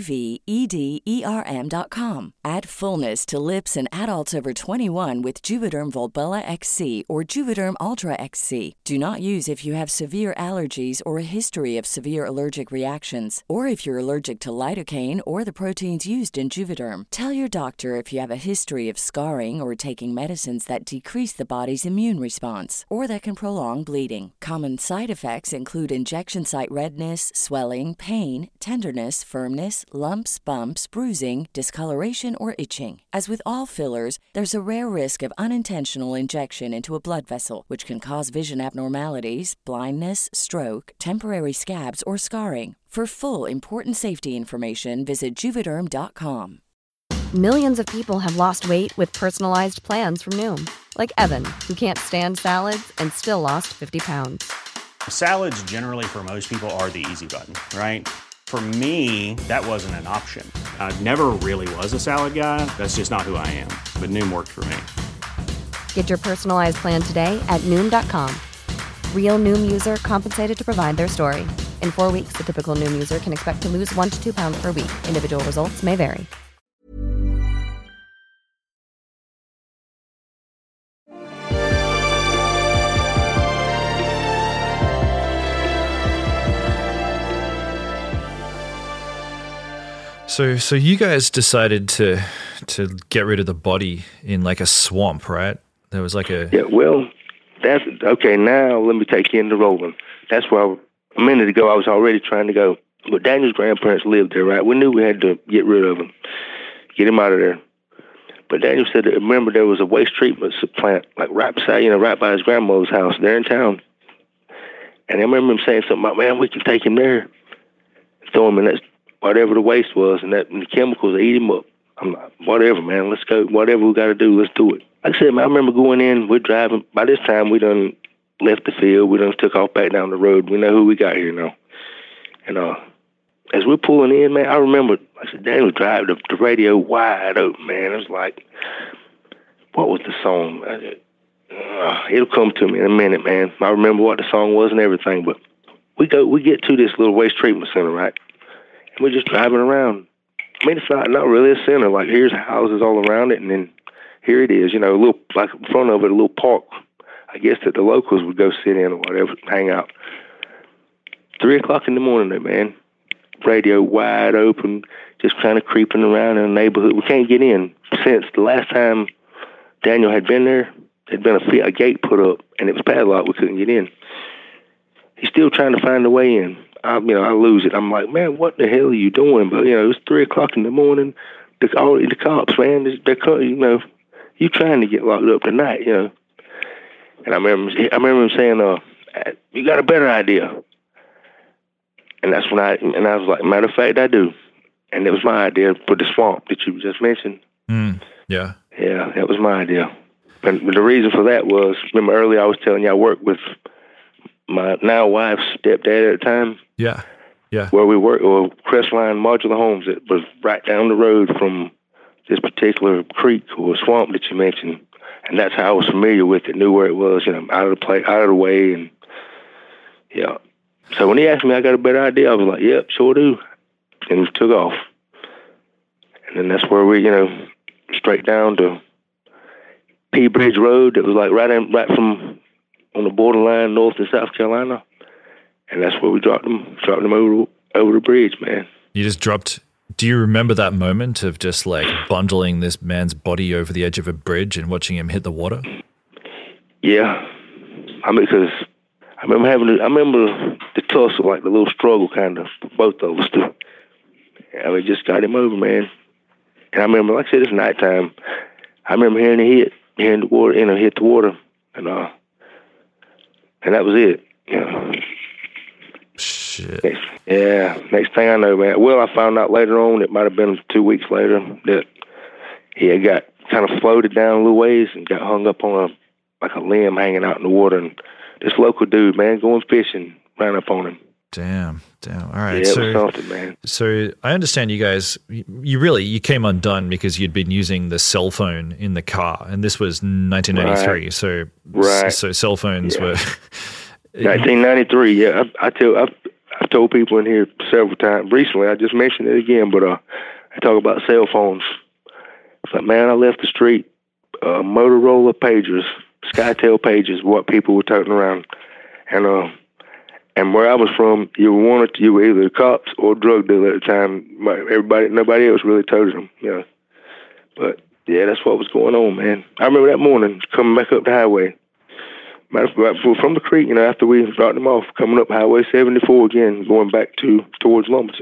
JUVEDERM.com. Add fullness to lips in adults over 21 with Juvederm Volbella XC or Juvederm Ultra XC. Do not use if you have severe allergies or a history of severe allergic reactions, or if you're allergic to lidocaine or the proteins used in Juvederm. Tell your doctor if you have a history of scarring or taking medicines that decrease the body's immune response or that can prolong bleeding. Common side effects include injection site redness, swelling, pain, tenderness, firmness, lumps, bumps, bruising, discoloration, or itching. As with all fillers, there's a rare risk of unintentional injection into a blood vessel, which can cause vision abnormalities, blindness, stroke, temporary scabs, or scarring. For full, important safety information, visit Juvederm.com. Millions of people have lost weight with personalized plans from Noom. Like Evan, who can't stand salads and still lost 50 pounds. Salads generally for most people are the easy button, right? For me, that wasn't an option. I never really was a salad guy. That's just not who I am. But Noom worked for me. Get your personalized plan today at Noom.com. Real Noom user compensated to provide their story. In 4 weeks, the typical Noom user can expect to lose 1 to 2 pounds per week. Individual results may vary. So you guys decided to get rid of the body in like a swamp, right? There was like a... Yeah, well, that's... Okay, now let me take you into Roland. That's where a minute ago I was already trying to go. But Daniel's grandparents lived there, right? We knew we had to get rid of him, get him out of there. But Daniel said that, remember, there was a waste treatment plant, like right beside, right by his grandmother's house there in town. And I remember him saying something about, man, we can take him there, throw him in that, whatever the waste was, and the chemicals eat him up. I'm like, whatever, man, let's go. Whatever we got to do, let's do it. Like I said, man, I remember going in, we're driving. By this time, we done left the field. We done took off back down the road. We know who we got here now. And as we're pulling in, man, I remember, I said, Daniel drive the radio wide open, man. It was like, what was the song? It'll come to me in a minute, man. I remember what the song was and everything. But we get to this little waste treatment center, right? And we're just driving around. I mean, it's not really a center. Like, here's houses all around it, and then here it is, a little, like in front of it, a little park, I guess, that the locals would go sit in or whatever, hang out. 3 o'clock in the morning, man. Radio wide open, just kind of creeping around in the neighborhood. We can't get in. Since the last time Daniel had been there, there'd been a gate put up, and it was padlocked. We couldn't get in. He's still trying to find a way in. I lose it. I'm like, man, what the hell are you doing? But, it was 3 o'clock in the morning. The cops, man, they're you trying to get locked up tonight, And I remember him saying, you got a better idea. And that's when I was like, matter of fact, I do. And it was my idea for the swamp that you just mentioned. Yeah. Yeah, that was my idea. But the reason for that was, remember earlier I was telling you I worked with my now wife's stepdad at the time. Yeah. Where we worked, or Crestline Modular Homes, it was right down the road from this particular creek or swamp that you mentioned. And that's how I was familiar with it, knew where it was, out of the way, and yeah. So when he asked me, I got a better idea. I was like, "Yep, sure do," and we took off. And then that's where we, straight down to P Bridge Road. That was like right from on the borderline, North and South Carolina, and that's where we dropped them over the bridge, man. You just dropped. Do you remember that moment of just like bundling this man's body over the edge of a bridge and watching him hit the water? Yeah, because I remember the tussle, like the little struggle, kind of, for both of us too. And we just got him over, man. And I remember, like I said, it's nighttime. I remember hearing the water, hit the water, and that was it. Shit. Next thing I know, man. Well, I found out later on, it might have been 2 weeks later, that he had got kind of floated down a little ways and got hung up on a limb hanging out in the water. And this local dude, man, going fishing, ran up on him. Damn. All right. Yeah, it was something, man. So I understand you guys, you came undone because you'd been using the cell phone in the car, and this was 1993. Right. So cell phones were 1993. Yeah, I've told people in here several times recently. I just mentioned it again, but I talk about cell phones. It's like, man, I left the street. Motorola pagers, SkyTel pagers, what people were toting around, and where I was from, you were either the cops or a drug dealer at the time. Nobody else really toted them, But yeah, that's what was going on, man. I remember that morning coming back up the highway. From the creek, after we dropped them off, coming up Highway 74 again, going back towards Lumberton.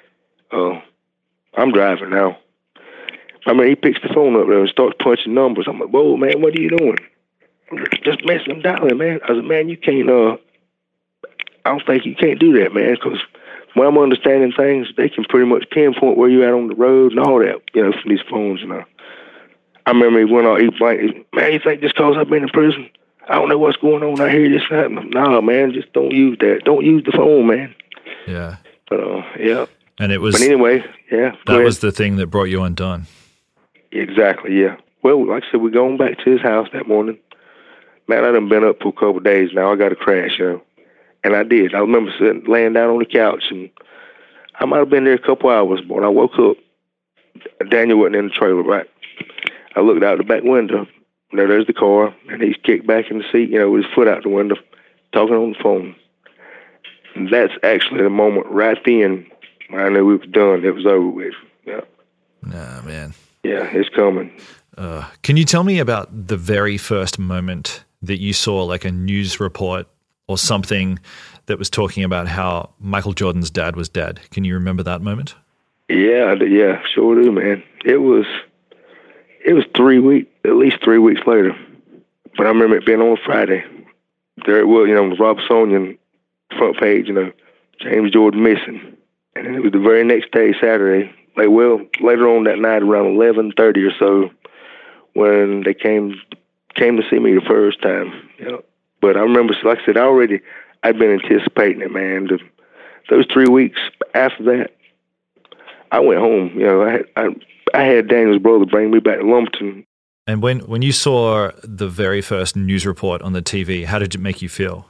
I'm driving now. I mean, he picks the phone up there and starts punching numbers. I'm like, "Whoa, man, what are you doing?" I'm just messing them dialing, man. I said, "Man, you can't. I don't think you can't do that, man, because when I'm understanding things, they can pretty much pinpoint where you're at on the road and all that, from these phones." I remember he went on, he blanked, "Man, you think just because I've been in prison, I don't know what's going on out here, this happening?" "Nah, man, just don't use that. Don't use the phone, man." Yeah. But, yeah. And it was... But anyway, yeah. That was the thing that brought you undone. Exactly, yeah. Well, like I said, we're going back to his house that morning. Man, I done been up for a couple of days now. I got to crash, And I did. I remember laying down on the couch, and I might have been there a couple hours, but when I woke up, Daniel wasn't in the trailer, right? I looked out the back window. There's the car, and he's kicked back in the seat, with his foot out the window, talking on the phone. And that's actually the moment right then I knew we was done. It was over with. Yeah. Nah, man. Yeah, it's coming. Can you tell me about the very first moment that you saw, like a news report or something that was talking about how Michael Jordan's dad was dead? Can you remember that moment? Yeah, sure do, man. It was 3 weeks, at least 3 weeks later. But I remember it being on a Friday. There it was, Robertsonian front page, James Jordan missing. And then it was the very next day, Saturday. Later on that night, around 11:30 or so, when they came to see me the first time. But I remember, like I said, I'd been anticipating it, man. Those 3 weeks after that, I went home. I had Daniel's brother bring me back to Lumberton. And when you saw the very first news report on the TV, how did it make you feel?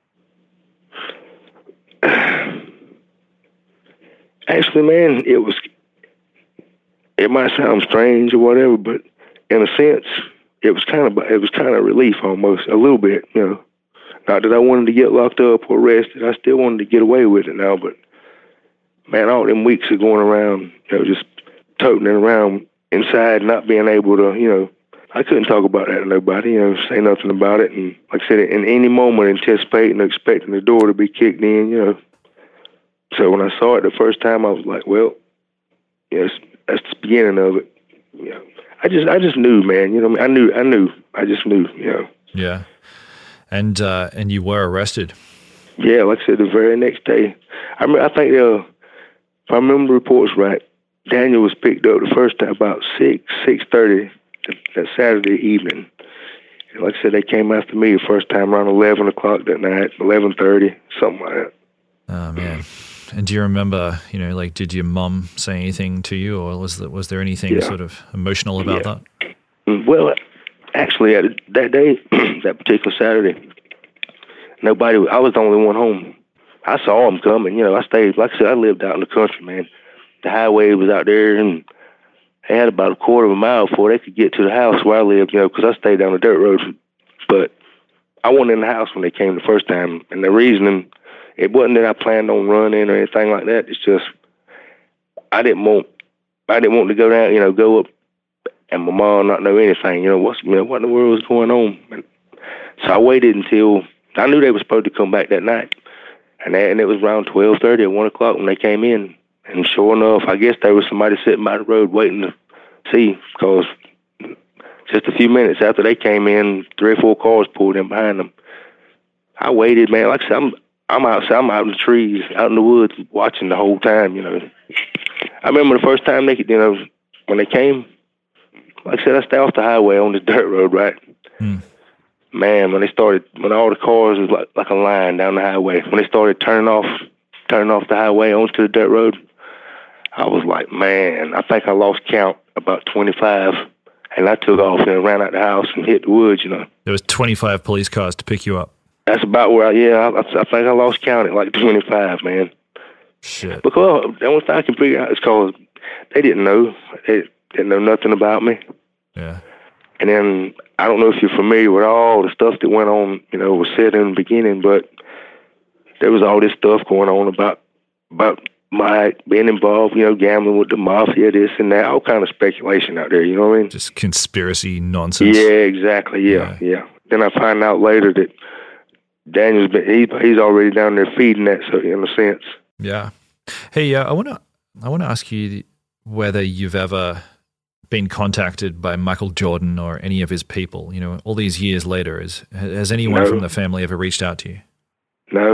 Actually, man, it might sound strange or whatever, but in a sense, it was kind of relief almost, a little bit, Not that I wanted to get locked up or arrested. I still wanted to get away with it now, but man, all them weeks of going around, just toting it around inside, not being able to, I couldn't talk about that to nobody, say nothing about it. And like I said, in any moment, anticipating, expecting the door to be kicked in, So when I saw it the first time, I was like, well, yes, that's the beginning of it. I just knew, man. I knew. I just knew. Yeah, and you were arrested. Yeah, like I said, the very next day. I think if I remember the reports right, Daniel was picked up the first time about 6:30 that Saturday evening. And like I said, they came after me the first time around 11 o'clock that night, 11:30, something like that. Oh man. And do you remember, did your mum say anything to you, or was there anything sort of emotional about that? Well, actually, that day, that particular Saturday, I was the only one home. I saw them coming. You know, I stayed, like I said, I lived out in the country, man. The highway was out there, and they had about a quarter of a mile before they could get to the house where I lived, you know, because I stayed down the dirt road. But I wasn't in the house when they came the first time. And the reasoning, it wasn't that I planned on running or anything like that. It's just I didn't want to go down, you know, go up and my mom not know anything. You know, what in the world was going on? And so I waited until I knew they were supposed to come back that night. And it was around 12:30 or 1 o'clock when they came in. And sure enough, I guess there was somebody sitting by the road waiting to see, because just a few minutes after they came in, 3 or 4 cars pulled in behind them. I waited, man. Like I said, I'm outside, I'm out in the trees, out in the woods, watching the whole time, you know. I remember the first time when they came, like I said, I stayed off the highway on the dirt road, right? Man, when all the cars was like a line down the highway, when they started turning off the highway onto the dirt road, I was like, man, I think I lost count about 25, and I took off and ran out the house and hit the woods, you know. There was 25 police cars to pick you up. That's about where I think I lost count at like 25, man. Shit. Because the only thing I can figure out is because they didn't know. They didn't know nothing about me. Yeah. And then I don't know if you're familiar with all the stuff that went on, you know, was said in the beginning, but there was all this stuff going on about my being involved, you know, gambling with the mafia, this and that, all kind of speculation out there, you know what I mean? Just conspiracy nonsense. Yeah, exactly, yeah. Then I find out later that Daniel's he's already down there feeding that, so in a sense. Yeah. Hey, I want to ask you whether you've ever been contacted by Michael Jordan or any of his people, you know, all these years later. Has anyone from the family ever reached out to you? No,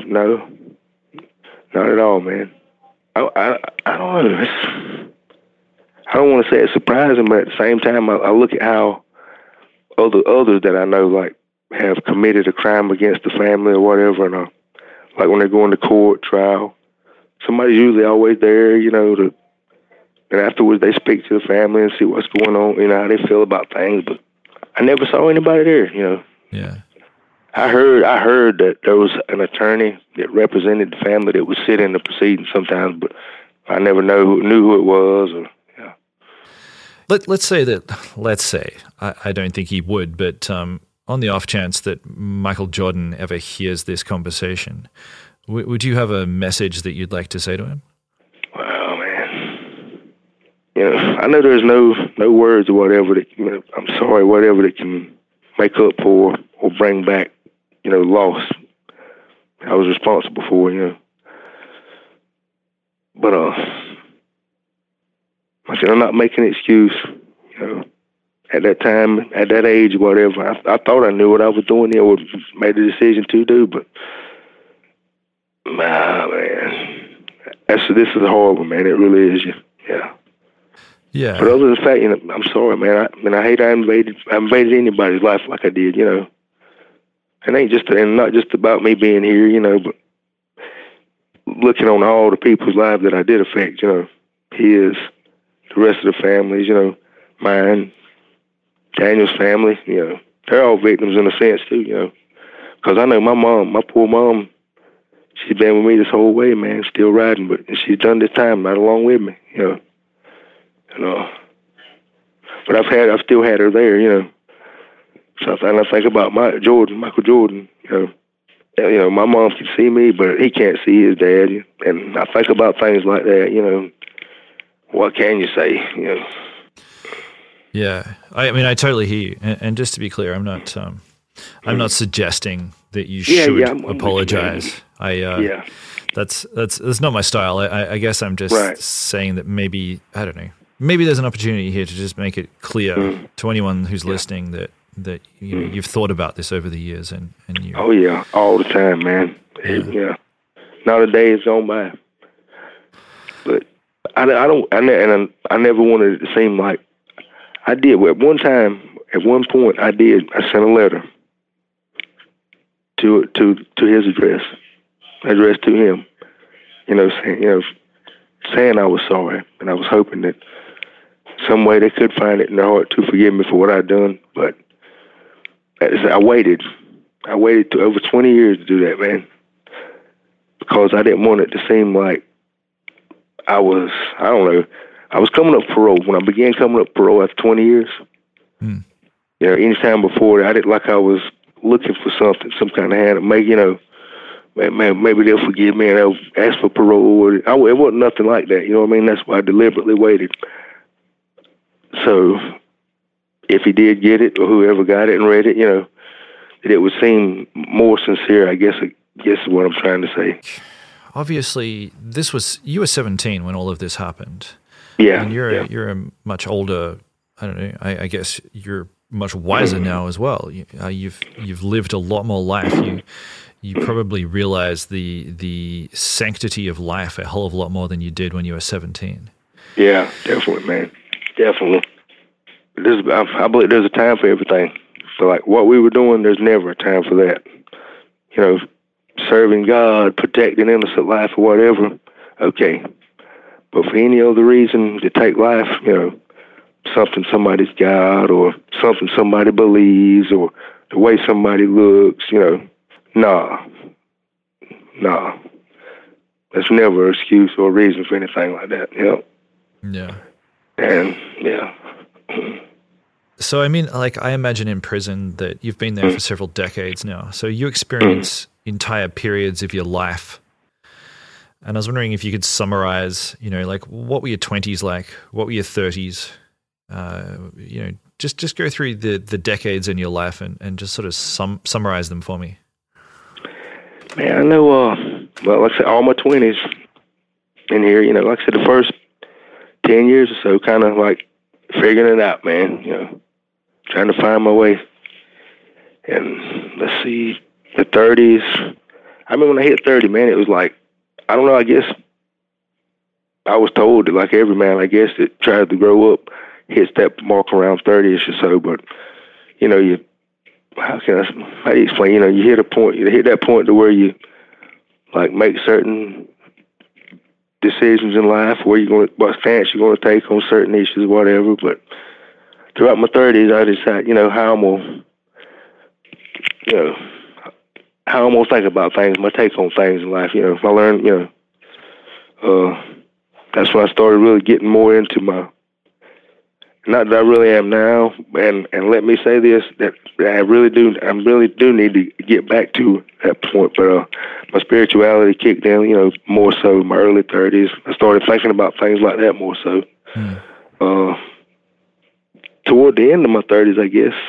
not at all, man. I don't know. I don't want to say it's surprising, but at the same time, I look at how others that I know, like, have committed a crime against the family or whatever, and like when they're going to court, trial, somebody's usually always there, you know, and afterwards they speak to the family and see what's going on, you know, how they feel about things, but I never saw anybody there, you know. Yeah. I heard that there was an attorney that represented the family that would sit in the proceedings sometimes, but I never knew who it was. Or, yeah. Let's say, I don't think he would, but on the off chance that Michael Jordan ever hears this conversation, would you have a message that you'd like to say to him? Well, man, you know, I know there's no words or whatever that, you know, I'm sorry, whatever that can make up for or bring back, you know, loss I was responsible for, you know. But I said, I'm not making an excuse, you know. At that time, at that age, whatever, I thought I knew what I was doing there, or made the decision to do, but man, this is horrible, man. It really is, yeah. Yeah. But other than the fact, you know, I'm sorry, man. I hate I invaded anybody's life like I did, you know. And not just about me being here, you know, but looking on all the people's lives that I did affect, you know, his, the rest of the families, you know, mine, Daniel's family, you know, they're all victims in a sense too, you know. Because I know my poor mom, she's been with me this whole way, man, still riding, but she's done this time right along with me, you know. But I've still had her there, you know. So I think about Michael Jordan, you know, my mom can see me, but he can't see his dad. And I think about things like that, you know. What can you say, you know? Yeah, I mean, I totally hear you. And just to be clear, I'm not suggesting that you should apologize. That's not my style. I guess I'm just saying that maybe, I don't know, maybe there's an opportunity here to just make it clear to anyone who's listening that you know, you've thought about this over the years and you. Oh yeah, all the time, man. Yeah. Not a day has gone by. But I never wanted it to seem like I did. At one point, I sent a letter to his address to him. You know, saying I was sorry, and I was hoping that some way they could find it in their heart to forgive me for what I'd done. But I waited. I waited to over 20 years to do that, man, because I didn't want it to seem like I was coming up parole. When I began coming up parole after 20 years, any time before that, I didn't like I was looking for something, some kind of hand, maybe they'll forgive me and they'll ask for parole. It wasn't nothing like that, you know what I mean? That's why I deliberately waited. So if he did get it, or whoever got it and read it, that it would seem more sincere, I guess is what I'm trying to say. Obviously, you were 17 when all of this happened. Yeah. And you're a much older, I don't know, I guess you're much wiser now as well. You've lived a lot more life. You probably realize the sanctity of life a hell of a lot more than you did when you were 17. Yeah, definitely, man. Definitely. I believe there's a time for everything. So, like, what we were doing, there's never a time for that. Serving God, protecting innocent life or whatever, okay. But for any other reason to take life, something somebody's got or something somebody believes or the way somebody looks, nah. That's never an excuse or a reason for anything like that, Yeah. And, So, I mean, like, I imagine in prison that you've been there for several decades now. So you experience entire periods of your life. And I was wondering if you could summarize, like, what were your 20s like? What were your 30s? Just go through the decades in your life and just sort of summarize them for me. Man, I know, like I said, all my 20s in here, like I said, the first 10 years or so, kind of like figuring it out, man, trying to find my way. And let's see, the 30s, I mean, when I hit 30, man, it was like, I don't know, I guess I was told that, like every man, I guess, that tries to grow up hits that mark around 30-ish or so, but, how do you explain, you hit that point to where you, like, make certain decisions in life, what stance you're going to take on certain issues, whatever, but throughout my 30s, I decided, how I'm going to, how I'm going to think about things, my take on things in life, I learned, that's when I started really getting more into not that I really am now, and let me say this, that I really do need to get back to that point, but my spirituality kicked in, more so in my early 30s. I started thinking about things like that more so. Toward the end of my 30s, I guess,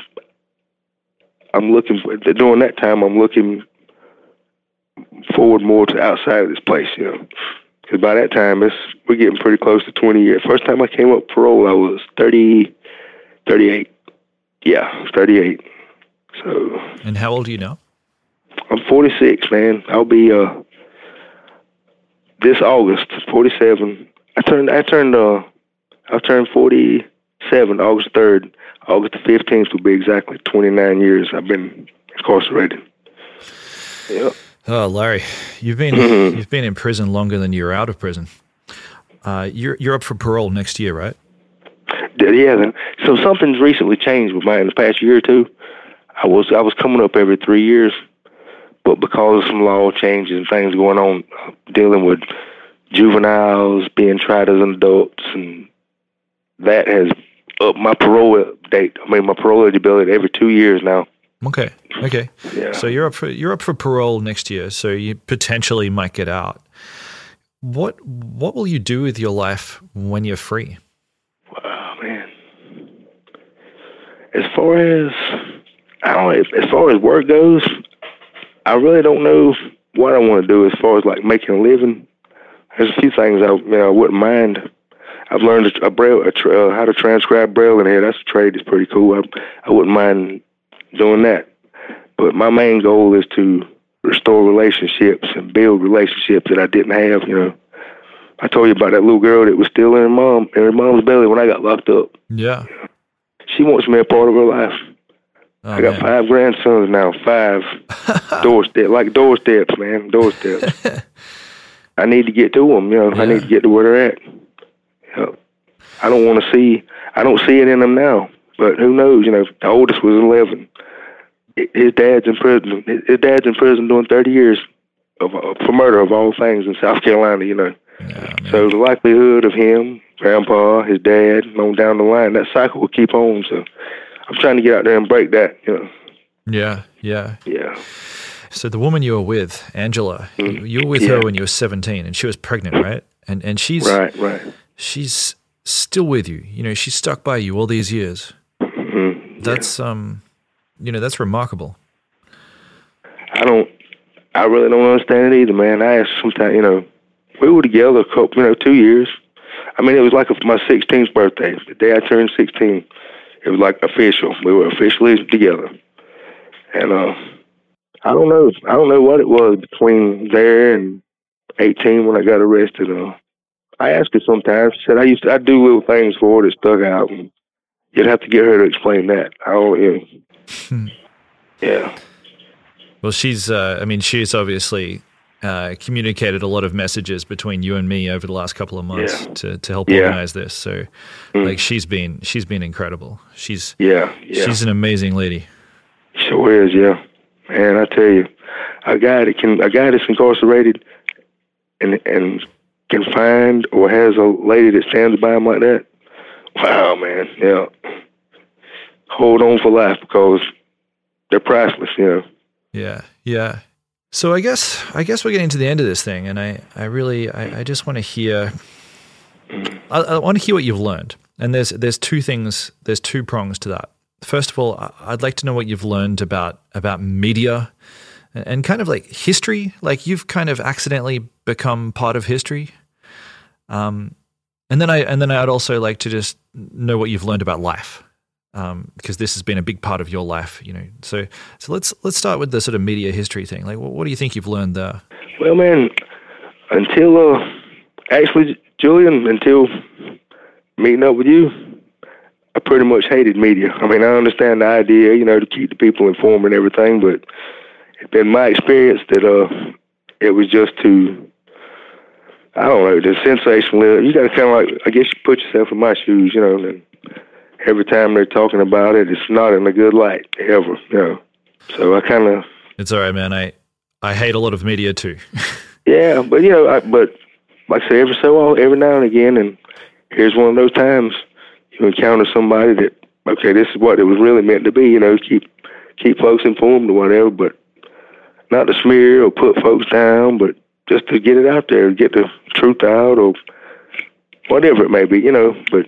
during that time, I'm looking forward more to outside of this place, Because by that time, we're getting pretty close to 20 years. First time I came up parole, I was 38. Yeah, I was 38. So. And how old are you now? I'm 46, man. I'll be this August 47. I turned 47 August 3rd. August the 15th will be exactly 29 years I've been incarcerated. Yep. Oh, Larry, you've been in prison longer than you're out of prison. You're up for parole next year, right? Yeah. So something's recently changed with mine in the past year or two. I was coming up every 3 years, but because of some law changes and things going on, dealing with juveniles being tried as adults, and that has upped my parole date. I mean, my parole eligibility every 2 years now. Okay. Yeah. So you're up for parole next year, so you potentially might get out. What will you do with your life when you're free? Oh, man. As far as work goes, I really don't know what I want to do as far as like making a living. There's a few things I wouldn't mind. I've learned how to transcribe Braille in here. That's a trade that's pretty cool. I wouldn't mind doing that. But my main goal is to restore relationships and build relationships that I didn't have. I told you about that little girl that was still in her mom's belly when I got locked up. Yeah. She wants me a part of her life. Oh, I got 5 grandsons now, 5 doorsteps, man, doorsteps. I need to get to them, I need to get to where they're at. Yep. I don't see it in them now. But who knows? You know, the oldest was 11. His dad's in prison. His dad's in prison doing 30 years for murder of all things in South Carolina. You know, so the likelihood of him, Grandpa, his dad, on down the line, that cycle will keep on. So I'm trying to get out there and break that. You know. Yeah. Yeah. So the woman you were with, Angela, you were with her when you were 17, and she was pregnant, right? And she's right. She's still with you. You know, she's stuck by you all these years. Mm-hmm. That's you know, that's remarkable. I really don't understand it either, man. I asked sometimes, you know, we were together 2 years. I mean, it was like my 16th birthday. The day I turned 16, it was like official. We were officially together. And I don't know what it was between there and 18 when I got arrested. I asked her sometimes. She said I do little things for her that stuck out, and you'd have to get her to explain that. I don't, you know. Yeah. Well, she's obviously communicated a lot of messages between you and me over the last couple of months to help organize this. So, like, she's been incredible. She's an amazing lady. Sure is, yeah. Man, I tell you, a guy that's incarcerated and confined or has a lady that stands by him like that. Wow, man, yeah. Hold on for life because they're priceless, you know. Yeah. So I guess we're getting to the end of this thing, and I just want to hear. I want to hear what you've learned, and there's two prongs to that. First of all, I'd like to know what you've learned about media and kind of like history. Like, you've kind of accidentally become part of history. And then I'd also like to just know what you've learned about life, because this has been a big part of your life, you know. So let's start with the sort of media history thing. Like, what do you think you've learned there? Well, man, until Julian, until meeting up with you, I pretty much hated media. I mean, I understand the idea, you know, to keep the people informed and everything, but it's been my experience that it was just too, I don't know, the sensational. You got to kind of like, I guess you put yourself in my shoes, you know, and every time they're talking about it, it's not in a good light, ever, you know. So I kind of... It's all right, man. I hate a lot of media too. Yeah, but, you know, but like I say, every now and again, and here's one of those times, you encounter somebody that, okay, this is what it was really meant to be, you know, keep folks informed or whatever, but not to smear or put folks down, but just to get it out there, get the truth out or whatever it may be, you know. But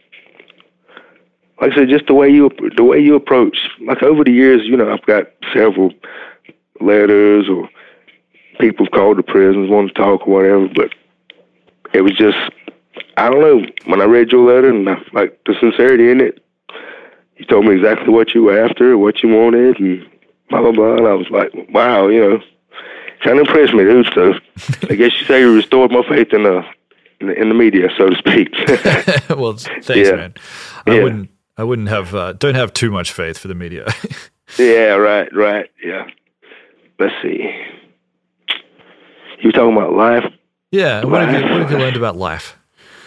like I said, just the way you approach, like over the years, you know, I've got several letters or people called the prisons, want to talk or whatever, but it was just, I don't know, when I read your letter and like the sincerity in it, you told me exactly what you were after, what you wanted, and blah, blah, blah, and I was like, wow, you know, kind of impressed me, dude. So I guess you say you restored my faith in the media, so to speak. Well, thanks, man. I wouldn't have, don't have too much faith for the media. Yeah, right, yeah. Let's see. You were talking about life? Yeah, what have you learned about life?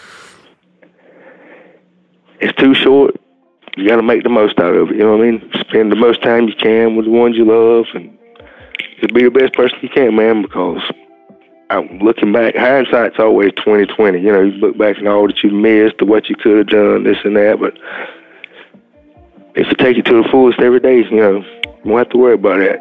It's too short. You got to make the most out of it. You know what I mean? Spend the most time you can with the ones you love, and just be the best person you can, man. Because I'm looking back, hindsight's always 20/20. You know, you look back and all that you missed, or what you could have done, this and that. But if you take it to the fullest every day, you know, you won't have to worry about that.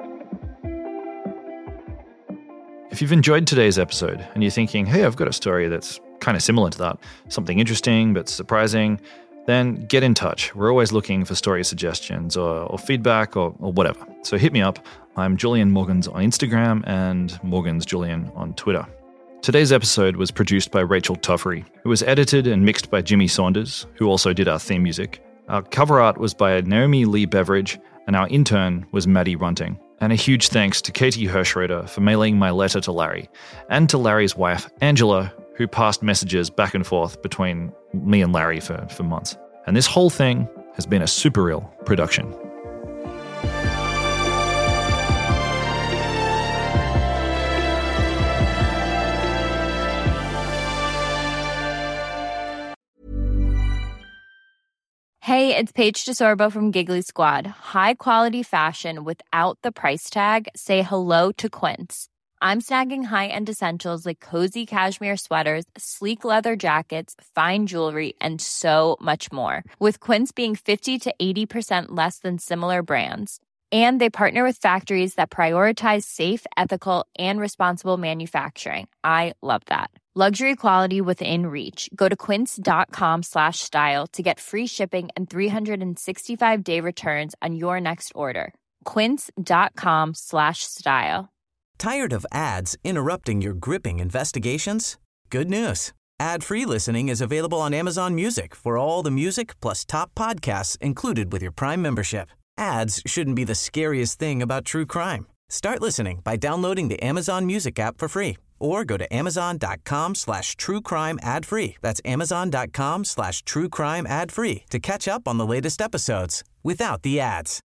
If you've enjoyed today's episode and you're thinking, hey, I've got a story that's kind of similar to that, something interesting but surprising, then get in touch. We're always looking for story suggestions or feedback or whatever. So hit me up. I'm Julian Morgans on Instagram and Morgans Julian on Twitter. Today's episode was produced by Rachel Tuffery. It was edited and mixed by Jimmy Saunders, who also did our theme music. Our cover art was by Naomi Lee Beveridge, and our intern was Maddie Runting. And a huge thanks to Katie Hirschroeder for mailing my letter to Larry, and to Larry's wife, Angela, who passed messages back and forth between me and Larry for months. And this whole thing has been a Super Real production. Hey, it's Paige DeSorbo from Giggly Squad. High quality fashion without the price tag. Say hello to Quince. I'm snagging high-end essentials like cozy cashmere sweaters, sleek leather jackets, fine jewelry, and so much more. With Quince being 50 to 80% less than similar brands. And they partner with factories that prioritize safe, ethical, and responsible manufacturing. I love that. Luxury quality within reach. Go to quince.com/style to get free shipping and 365-day returns on your next order. Quince.com/style. Tired of ads interrupting your gripping investigations? Good news. Ad-free listening is available on Amazon Music for all the music plus top podcasts included with your Prime membership. Ads shouldn't be the scariest thing about true crime. Start listening by downloading the Amazon Music app for free or go to amazon.com/truecrime ad-free. That's amazon.com/truecrime ad-free to catch up on the latest episodes without the ads.